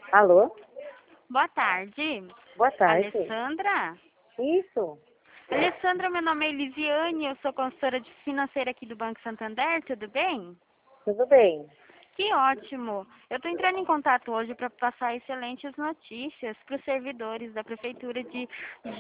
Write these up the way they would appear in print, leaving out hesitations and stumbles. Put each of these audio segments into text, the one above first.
Alô? Boa tarde. Boa tarde. Alessandra? Isso. Alessandra, meu nome é Elisiane, eu sou consultora financeira aqui do Banco Santander, tudo bem? Tudo bem. Que ótimo! Eu estou entrando em contato hoje para passar excelentes notícias para os servidores da Prefeitura de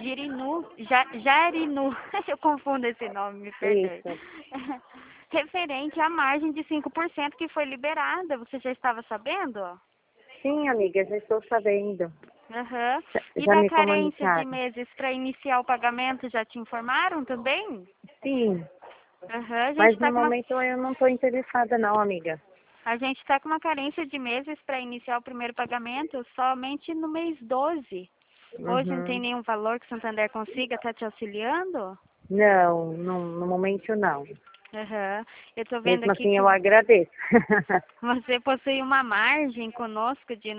Jarinu, eu confundo esse nome, me perdoe. Isso. Referente à margem de 5% que foi liberada, você já estava sabendo? Sim, amiga, já estou sabendo. Aham. E Já da me carência de comunicaram. meses para iniciar o pagamento, já te informaram também? Sim, Aham. A gente mas está no com uma, momento eu não estou interessada não, amiga. a gente tá com uma carência de meses para iniciar o primeiro pagamento somente no mês 12. Hoje não tem Uhum. nenhum valor que o Santander consiga estar te auxiliando? Não, no momento não. Aham. Eu estou vendo Mesmo aqui assim que eu agradeço. você possui uma margem conosco de R$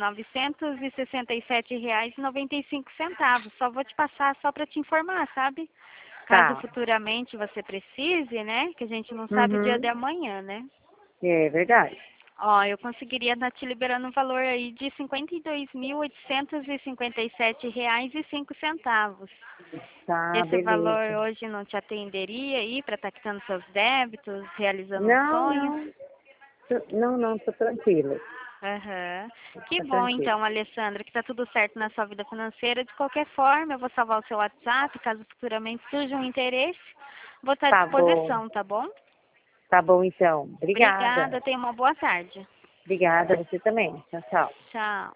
967,95. Só vou te passar só para te informar, sabe? Caso Tá. futuramente você precise, né? Que a gente não sabe o dia de Uhum. amanhã, né? É verdade. Ó, eu conseguiria estar te liberando um valor aí de R$ 52.857,05. Tá, Esse valor beleza. hoje não te atenderia aí para estar quitando seus débitos, realizando um Não, sonho? não. Não, tô tranquilo. Aham. Que Tá bom tranquilo. então, Alessandra, que tá tudo certo na sua vida financeira. De qualquer forma, eu vou salvar o seu WhatsApp, caso futuramente surja um interesse. Vou estar à Tá bom. disposição, tá bom? Tá bom então. Obrigada. Obrigada, tenha uma boa tarde. Obrigada, você também. Tchau, tchau. Tchau.